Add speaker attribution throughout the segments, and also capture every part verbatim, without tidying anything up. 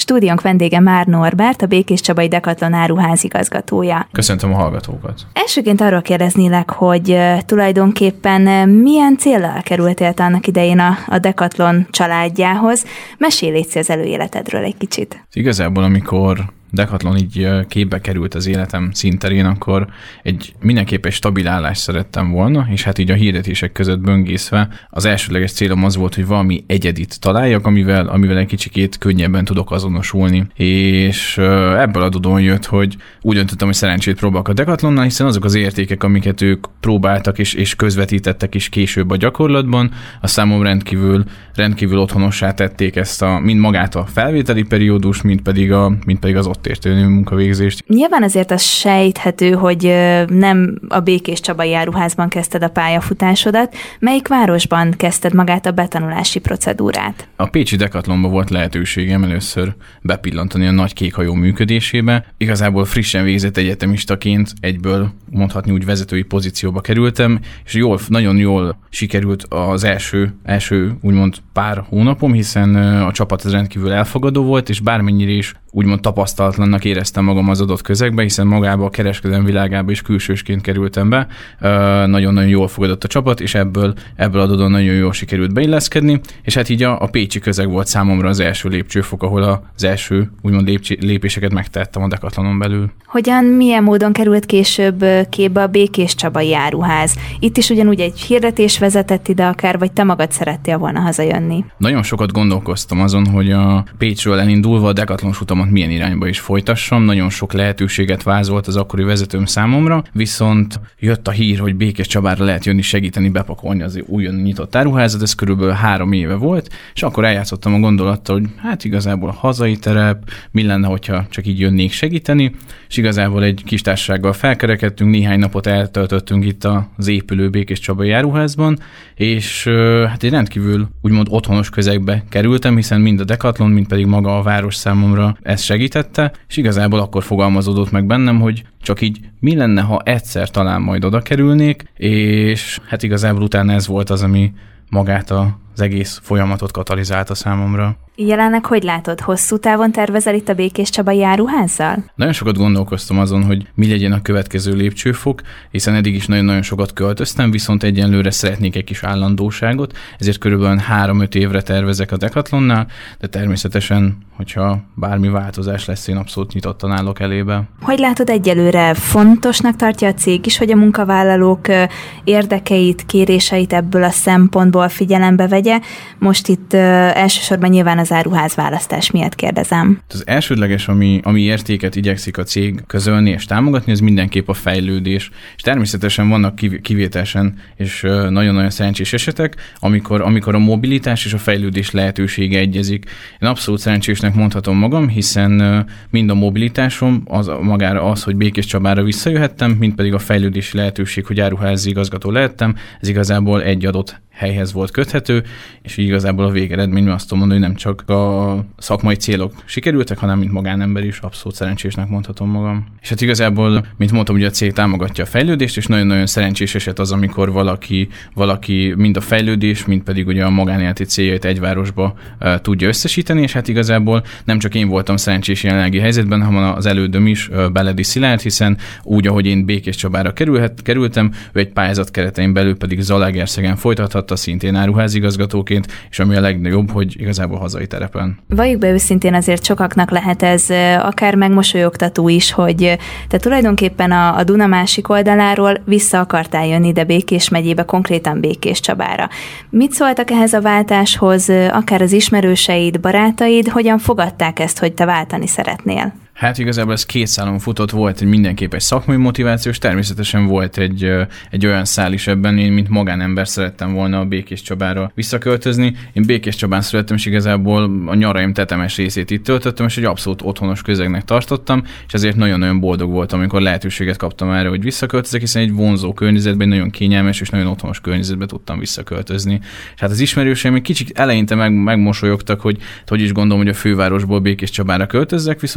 Speaker 1: Stúdiónk vendége Már Norbert, a Békéscsabai Decathlon áruház igazgatója.
Speaker 2: Köszöntöm a hallgatókat.
Speaker 1: Elsőként arról kérdeznélek, hogy tulajdonképpen milyen céllal kerültél te annak idején a, a Decathlon családjához. Mesélj légy az előéletedről egy kicsit.
Speaker 2: Igazából, amikor Decathlon így képbe került az életem színterén, akkor egy mindenképp egy stabil állást szerettem volna, és hát így a hirdetések között böngészve az elsődleges célom az volt, hogy valami egyedit találjak, amivel, amivel egy kicsikét könnyebben tudok azonosulni. És ebből adódóan jött, hogy úgy döntöttem, hogy szerencsét próbálok a Decathlonnal, hiszen azok az értékek, amiket ők próbáltak és, és közvetítettek is később a gyakorlatban, a számom rendkívül, rendkívül otthonossá tették ezt a, mind magát a felvételi periódus, mind pedig, a, mind pedig az ott értő munkavégzést.
Speaker 1: Nyilván azért az sejthető, hogy nem a Békéscsabai áruházban kezdted a pályafutásodat. Melyik városban kezdted magát a betanulási procedúrát?
Speaker 2: A pécsi Decathlonban volt lehetőségem először bepillantani a nagy kékhajó működésébe. Igazából frissen végzett egyetemistaként egyből mondhatni úgy vezetői pozícióba kerültem, és jól, nagyon jól sikerült az első, első úgymond pár hónapom, hiszen a csapat az rendkívül elfogadó volt, és bármennyire is úgymond tapasztalatlannak éreztem magam az adott közegbe, hiszen magába a kereskedelem világába is külsősként kerültem be. Nagyon-nagyon jól fogadott a csapat, és ebből, ebből adódóan nagyon jól sikerült beilleszkedni, és hát így a, a pécsi közeg volt számomra az első lépcsőfok, ahol az első úgymond lépcs- lépéseket megtettem a Decathlonon belül.
Speaker 1: Hogyan, milyen módon került később képbe a Békéscsabai áruház? Itt is ugyanúgy egy hirdetés vezetett ide akár, vagy te magad szerettél volna hazajönni?
Speaker 2: Nagyon sokat gondolkoztam azon, hogy a Pécsről elindulva a Decathlon utamat milyen irányba is folytassam. Nagyon sok lehetőséget vázolt az akkori vezetőm számomra, viszont jött a hír, hogy Békéscsabára lehet jönni segíteni bepakolni az újonnan nyitott áruházat, ez körülbelül három éve volt, és akkor eljátszottam a gondolattal, hogy hát igazából a hazai terep, mi lenne, hogyha csak így jönnék segíteni, és igazából egy kis társasággal felkerekedtünk, néhány napot eltöltöttünk itt az épülő Békéscsabai áruházban, és hát egy rendkívül úgymond otthonos közegbe kerültem, hiszen mind a Decathlon, mind pedig maga a város számomra ezt segítette, és igazából akkor fogalmazódott meg bennem, hogy csak így mi lenne, ha egyszer talán majd oda kerülnék, és hát igazából utána ez volt az, ami magát az egész folyamatot katalizálta számomra.
Speaker 1: Jelenleg hogy látod, hosszú távon tervezel itt a Békéscsabai áruházzal?
Speaker 2: Nagyon sokat gondolkoztam azon, hogy mi legyen a következő lépcsőfok, hiszen eddig is nagyon-nagyon sokat költöztem, viszont egyenlőre szeretnék egy kis állandóságot, ezért körülbelül három-öt évre tervezek a Decathlonnál, de természetesen, hogyha bármi változás lesz, én abszolút nyitottan állok elébe. Hogy
Speaker 1: látod egyelőre? Fontosnak tartja a cég is, hogy a munkavállalók érdekeit, kéréseit ebből a szempontból figyelembe vegye? Most itt elsősorban nyilván az áruház választás miatt kérdezem.
Speaker 2: Az elsődleges, ami, ami értéket igyekszik a cég közölni és támogatni, az mindenképp a fejlődés. És természetesen vannak kivételesen és nagyon-nagyon szerencsés esetek, amikor, amikor a mobilitás és a fejlődés lehetősége egyezik. Én abszolút szerencsésnek mondhatom magam, hiszen mind a mobilitásom, az magára az, hogy Békéscsabára visszajöhettem, mind pedig a fejlődési lehetőség, hogy áruházi igazgató lehettem, ez igazából egy adott helyhez volt köthető, és így igazából a végeredményben azt tudom mondani, hogy nem csak a szakmai célok sikerültek, hanem mint magánember is abszolút szerencsésnek mondhatom magam. És hát igazából, mint mondtam, ugye a cég támogatja a fejlődést, és nagyon-nagyon szerencsés eset az, amikor valaki, valaki mind a fejlődés, mind pedig ugye a magánéleti céljait egy városba uh, tudja összesíteni, és hát igazából nem csak én voltam szerencsés jelenlegi helyzetben, hanem az elődöm is, uh, Beledi Szilárd, hiszen úgy, ahogy én Békéscsabára kerülhet, kerültem, ő egy pályázat keretein belül pedig Zalaegerszegen folytathat szintén áruházigazgatóként, és ami a legnagyobb, hogy igazából hazai terepen.
Speaker 1: Valljuk be őszintén, azért sokaknak lehet ez akár megmosolyogtató is, hogy te tulajdonképpen a, a Duna másik oldaláról vissza akartál jönni ide Békés megyébe, konkrétan Békéscsabára. Mit szóltak ehhez a váltáshoz, akár az ismerőseid, barátaid, hogyan fogadták ezt, hogy te váltani szeretnél?
Speaker 2: Hát igazából ez két szálon futott, volt egy mindenképp egy szakmai motiváció, és természetesen volt egy, egy olyan szál is ebben, én mint magánember szerettem volna a Békéscsabára visszaköltözni. Én Békéscsabán születtem, és igazából a nyaraim tetemes részét itt töltöttem, és egy abszolút otthonos közegnek tartottam, és ezért nagyon-nagyon boldog voltam, amikor lehetőséget kaptam erre, hogy visszaköltözek, hiszen egy vonzó környezetben, nagyon kényelmes és nagyon otthonos környezetben tudtam visszaköltözni. És hát az ismerőseim egy kicsit eleinte meg, megmosolyogtak, hogy hogy is gondolom, hogy a fővárosból Békéscsabára költözzek, viszont én hiszem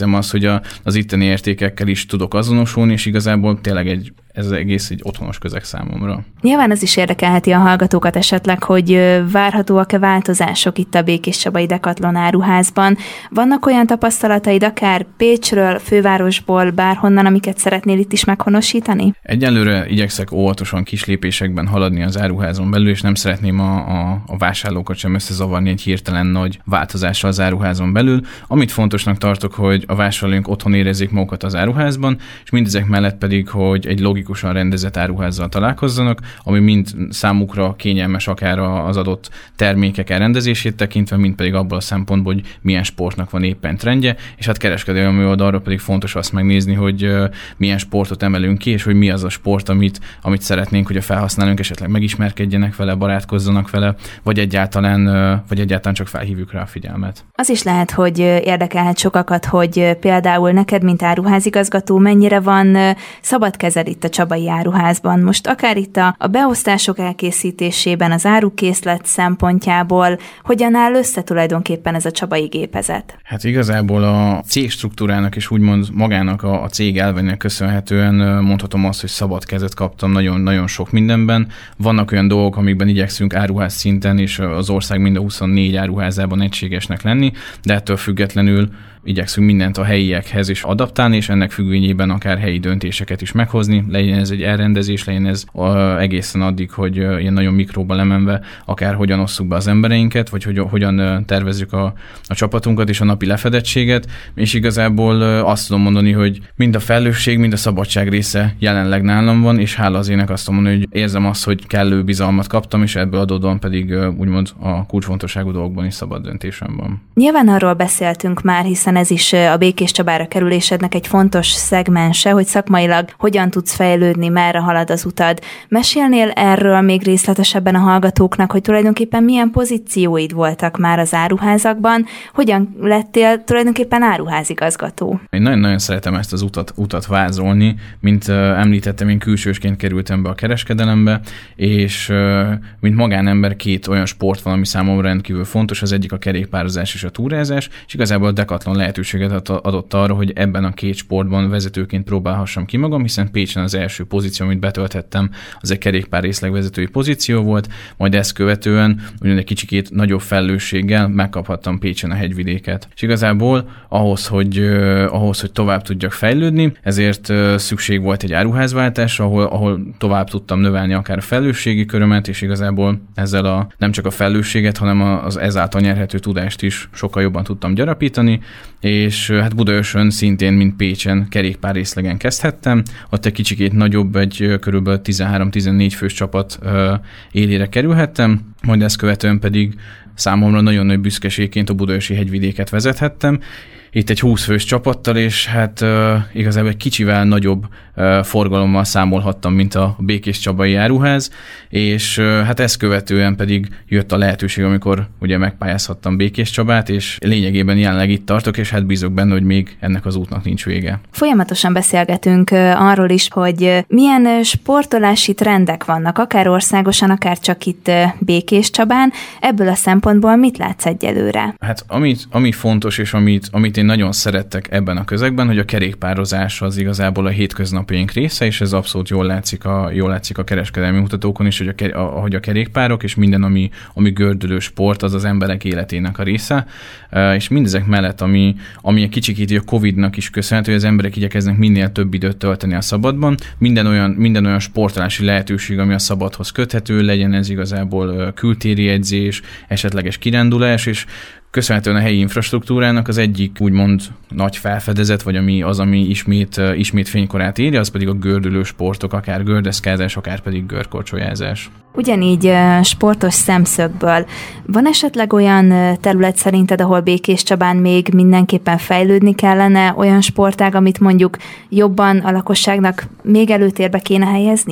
Speaker 2: érzem azt, hogy a, az itteni értékekkel is tudok azonosulni, és igazából tényleg egy, ez az egész egy otthonos közeg számomra.
Speaker 1: Nyilván az is érdekelheti a hallgatókat esetleg, hogy várhatóak-e változások itt a Békéscsabai Decathlon áruházban. Vannak olyan tapasztalataid akár Pécsről, fővárosból, bárhonnan, amiket szeretnél itt is meghonosítani?
Speaker 2: Egyelőre igyekszek óvatosan kis lépésekben haladni az áruházon belül, és nem szeretném a, a, a vásárlókat sem összezavarni egy hirtelen nagy változással az áruházon belül. Amit fontosnak tartok, hogy a vásárlóink otthon érezzék magukat az áruházban, és mindezek mellett pedig, hogy egy logikusan rendezett áruházzal találkozzanak, ami mind számukra kényelmes akár az adott termékek elrendezését tekintve, mind pedig abból a szempontból, hogy milyen sportnak van éppen trendje, és hát kereskedelmi oldalról pedig fontos azt megnézni, hogy milyen sportot emelünk ki, és hogy mi az a sport, amit, amit szeretnénk, hogy a felhasználók esetleg megismerkedjenek vele, barátkozzanak vele, vagy egyáltalán, vagy egyáltalán csak felhívjuk rá a figyelmet.
Speaker 1: Az is lehet, hogy érdekelhet sokakat, hogy például neked, mint áruházigazgató, mennyire van szabad kezed itt a Csabai Áruházban. Most akár itt a, a beosztások elkészítésében, az árukészlet szempontjából, hogyan áll össze tulajdonképpen ez a csabai gépezet?
Speaker 2: Hát igazából a cég struktúrának és úgymond magának a, a cég elvének köszönhetően mondhatom azt, hogy szabad kezet kaptam nagyon-nagyon sok mindenben. Vannak olyan dolgok, amikben igyekszünk áruház szinten, és az ország mind a huszonnégy áruházában egységesnek lenni, de ettől függetlenül igyekszünk mindent a helyiekhez is adaptálni, és ennek függvényében akár helyi döntéseket is meghozni, legyen ez egy elrendezés, legyen ez egészen addig, hogy ilyen nagyon mikróba lemenve, akár hogyan osszuk be az embereinket, vagy hogy hogyan tervezzük a, a csapatunkat és a napi lefedettséget, és igazából azt tudom mondani, hogy mind a felelősség, mind a szabadság része jelenleg nálam van, és hála az ének azt tudom mondani, hogy érzem azt, hogy kellő bizalmat kaptam, és ebből adódóan pedig úgymond a kulcsfontosságú dolgokban is szabad döntésem van.
Speaker 1: Nyilván arról beszéltünk már, hiszen ez is a Békéscsabára kerülésednek egy fontos szegmense, hogy szakmailag hogyan tudsz fejlődni, merre halad az utad. Mesélnél erről még részletesebben a hallgatóknak, hogy tulajdonképpen milyen pozícióid voltak már az áruházakban, hogyan lettél tulajdonképpen áruházigazgató?
Speaker 2: Én nagyon-nagyon szeretem ezt az utat, utat vázolni, mint uh, említettem, én külsősként kerültem be a kereskedelembe, és uh, mint magánember két olyan sport van, ami számomra rendkívül fontos, az egyik a kerékpározás és a túrázás, és igazából a Decathlon lehetőséget adott arra, hogy ebben a két sportban vezetőként próbálhassam ki magam, hiszen Pécsen az első pozíció, amit betölthettem, az egy kerékpár részlegvezetői pozíció volt, majd ezt követően ugyan egy kicsikét nagyobb felelősséggel megkaphattam Pécsen a hegyvidéket. És igazából ahhoz, hogy, uh, ahhoz, hogy tovább tudjak fejlődni, ezért uh, szükség volt egy áruházváltásra, ahol, ahol tovább tudtam növelni akár a felelősségi körömet, és igazából ezzel a, nem csak a felelősséget, hanem az ezáltal nyerhető tudást is sokkal jobban tudtam gyarapítani, és hát Budaörsön szintén, mint Pécsen kerékpár részlegen kezdhettem, ott egy kicsikét nagyobb, egy körülbelül tizenhárom-tizennégy fős csapat élére kerülhettem, majd ezt követően pedig számomra nagyon nagy büszkeségként a budaörsi hegyvidéket vezethettem, itt egy húsz fős csapattal, és hát uh, igazából egy kicsivel nagyobb uh, forgalommal számolhattam, mint a Békéscsabai Áruház, és uh, hát ezt követően pedig jött a lehetőség, amikor ugye megpályázhattam Békéscsabát, és lényegében jelenleg itt tartok, és hát bízok benne, hogy még ennek az útnak nincs vége.
Speaker 1: Folyamatosan beszélgetünk uh, arról is, hogy uh, milyen uh, sportolási trendek vannak, akár országosan, akár csak itt uh, Békéscsabán. Ebből a szempontból mit látsz egyelőre?
Speaker 2: Hát amit, ami fontos, és amit, amit én nagyon szerettek ebben a közegben, hogy a kerékpározás az igazából a hétköznapjaink része, és ez abszolút jól látszik a, jól látszik a kereskedelmi mutatókon is, hogy a, ahogy a kerékpárok és minden, ami, ami gördülő sport, az az emberek életének a része, és mindezek mellett, ami, ami egy kicsikét a Covidnak is köszönhető, hogy az emberek igyekeznek minél több időt tölteni a szabadban, minden olyan, minden olyan sportolási lehetőség, ami a szabadhoz köthető, legyen ez igazából kültéri edzés, esetleges kirándulás, és köszönhetően a helyi infrastruktúrának az egyik úgymond nagy felfedezet, vagy ami az, ami ismét, ismét fénykorát érje, az pedig a gördülő sportok, akár gördeszkázás, akár pedig görkorcsolyázás.
Speaker 1: Ugyanígy sportos szemszögből van esetleg olyan terület szerinted, ahol Békéscsabán még mindenképpen fejlődni kellene, olyan sportág, amit mondjuk jobban a lakosságnak még előtérbe kéne helyeznie?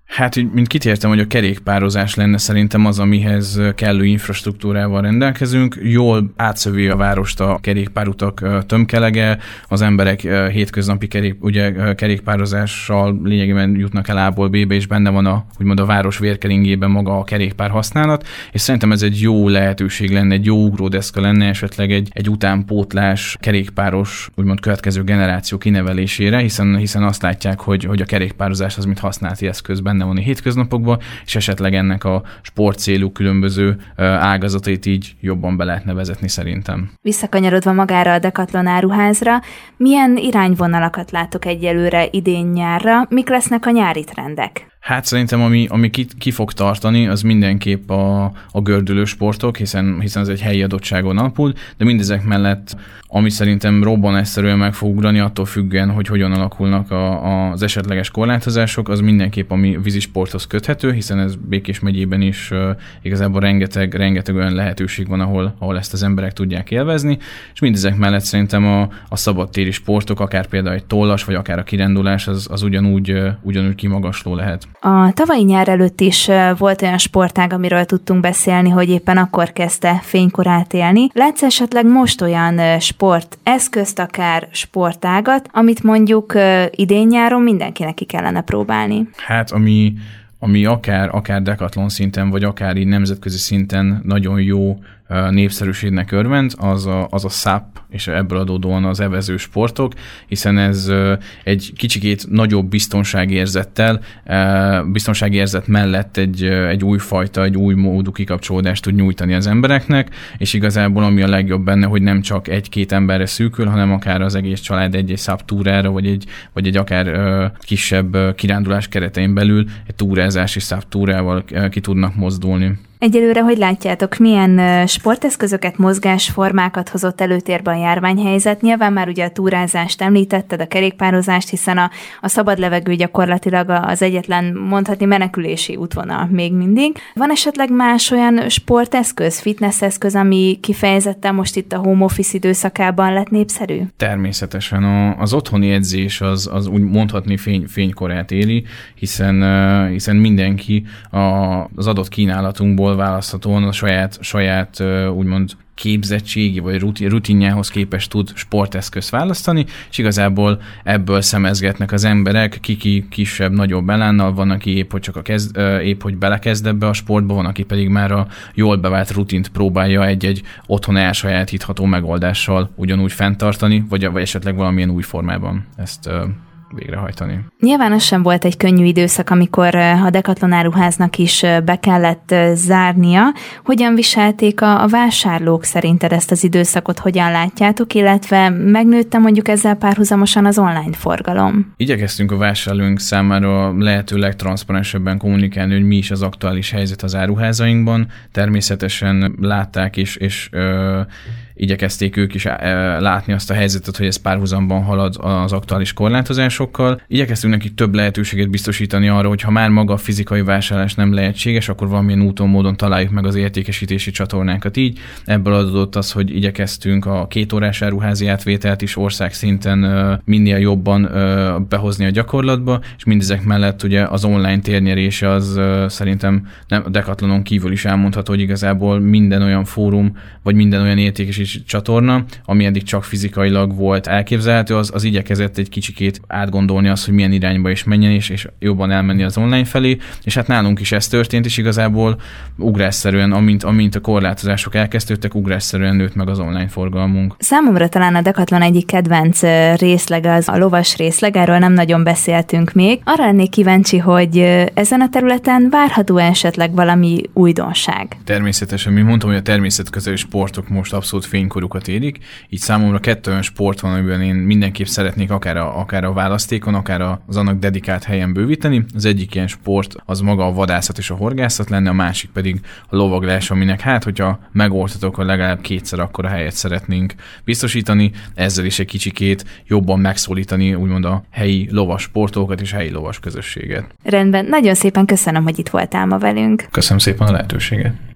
Speaker 2: Hát, mint kitértem, hogy a kerékpározás lenne szerintem az, amihez kellő infrastruktúrával rendelkezünk. Jól átszövi a várost a kerékpárutak tömkelege, az emberek hétköznapi kerék, ugye, kerékpározással lényegében jutnak el A-ból B-be, és benne van a, úgymond a város vérkeringében maga a kerékpár használat, és szerintem ez egy jó lehetőség lenne, egy jó ugródeszka lenne esetleg egy, egy utánpótlás kerékpáros, úgymond következő generáció kinevelésére, hiszen, hiszen azt látják, hogy, hogy a kerékpározás az, mint használati eszköz benne van a hétköznapokban, és esetleg ennek a sportcélú különböző ágazatait így jobban be lehetne vezetni szerintem.
Speaker 1: Visszakanyarodva magára a Decathlon áruházra, milyen irányvonalakat látok egyelőre idén-nyárra, mik lesznek a nyári trendek?
Speaker 2: Hát szerintem, ami, ami ki, ki fog tartani, az mindenképp a, a gördülő sportok, hiszen, hiszen ez egy helyi adottságon alapul, de mindezek mellett, ami szerintem robbanásszerűen meg fog ugrani, attól függően, hogy hogyan alakulnak a, a, az esetleges korlátozások, az mindenképp, ami vízisporthoz köthető, hiszen ez Békés megyében is uh, igazából rengeteg, rengeteg olyan lehetőség van, ahol, ahol ezt az emberek tudják élvezni, és mindezek mellett szerintem a, a szabadtéri sportok, akár például egy tollas, vagy akár a kirándulás, az, az ugyanúgy, uh, ugyanúgy kimagasló lehet.
Speaker 1: A tavalyi nyár előtt is volt olyan sportág, amiről tudtunk beszélni, hogy éppen akkor kezdte fénykorát élni. Látsz esetleg most olyan sporteszközt, akár sportágat, amit mondjuk idén-nyáron mindenkinek ki kellene próbálni?
Speaker 2: Hát, ami, ami akár, akár Decathlon szinten, vagy akár így nemzetközi szinten nagyon jó népszerűségnek örvend, az a, az a száp, és ebből adódóan az evező sportok, hiszen ez egy kicsikét nagyobb biztonságérzettel, biztonságérzet mellett egy, egy újfajta, egy új módú kikapcsolódást tud nyújtani az embereknek, és igazából ami a legjobb benne, hogy nem csak egy-két emberre szűkül, hanem akár az egész család egy-egy száp túrára, vagy egy, vagy egy akár kisebb kirándulás keretein belül egy túrázási száp túrával ki tudnak mozdulni.
Speaker 1: Egyelőre, hogy látjátok, milyen sporteszközöket, mozgásformákat hozott előtérbe a járványhelyzet? Nyilván már ugye a túrázást említetted, a kerékpározást, hiszen a, a szabad levegő gyakorlatilag az egyetlen, mondhatni, menekülési útvonal még mindig. Van esetleg más olyan sporteszköz, fitnesseszköz, ami kifejezetten most itt a home office időszakában lett népszerű?
Speaker 2: Természetesen a, az otthoni edzés az, az úgy mondhatni fény, fénykorát éli, hiszen, hiszen mindenki a, az adott kínálatunkból választhatóan a saját, saját úgymond képzettségi vagy rutinjához képest tud sporteszközt választani, és igazából ebből szemezgetnek az emberek, kiki kisebb, nagyobb elánnal, van, aki épp, hogy csak a kezd, épp, hogy belekezd ebbe a sportba, van, aki pedig már a jól bevált rutint próbálja egy-egy otthon elsajátítható megoldással ugyanúgy fenntartani, vagy, vagy esetleg valamilyen új formában ezt végrehajtani.
Speaker 1: Nyilván az sem volt egy könnyű időszak, amikor a Decathlon áruháznak is be kellett zárnia. Hogyan viselték a, a vásárlók szerinted ezt az időszakot, hogyan látjátok, illetve megnőtte mondjuk ezzel párhuzamosan az online forgalom?
Speaker 2: Igyekeztünk a vásárlóink számára lehető legtranszparensebben kommunikálni, hogy mi is az aktuális helyzet az áruházainkban. Természetesen látták is, és ö, igyekezték ők is látni azt a helyzetet, hogy ez párhuzamban halad az aktuális korlátozásokkal. Igyekeztünk nekik több lehetőséget biztosítani arra, hogy ha már maga a fizikai vásárlás nem lehetséges, akkor valamilyen úton, módon találjuk meg az értékesítési csatornákat így. Ebből adódott az, hogy igyekeztünk a két órás áruházi átvételt is országszinten minél jobban behozni a gyakorlatba, és mindezek mellett ugye az online térnyerése az szerintem nem, a Decathlonon kívül is elmondható, hogy igazából minden olyan fórum, vagy minden olyan értékesítési csatorna, ami eddig csak fizikailag volt elképzelhető, az, az igyekezett egy kicsikét átgondolni azt, hogy milyen irányba is menjen, és, és jobban elmenni az online felé, és hát nálunk is ez történt, és igazából ugrásszerűen, amint, amint a korlátozások elkezdődtek, ugrásszerűen nőtt meg az online forgalmunk.
Speaker 1: Számomra talán a Decathlon egyik kedvenc részlege az a lovas részleg, erről nem nagyon beszéltünk még. Arra lennék kíváncsi, hogy ezen a területen várható esetleg valami újdonság.
Speaker 2: Természetesen, mi mondtam, hogy a természetközeli sportok most abszolút fénykorukat érik, így számomra kettő olyan sport van, amiben én mindenképp szeretnék akár a, akár a választékon, akár az annak dedikált helyen bővíteni. Az egyik ilyen sport az maga a vadászat és a horgászat lenne, a másik pedig a lovaglás, aminek hát, hogyha megoldhatok, hogy legalább kétszer akkora helyet szeretnénk biztosítani, ezzel is egy kicsikét jobban megszólítani úgymond a helyi lovas sportolókat és helyi lovas közösséget.
Speaker 1: Rendben, nagyon szépen köszönöm, hogy itt voltál ma velünk.
Speaker 2: Köszönöm szépen a lehetőséget.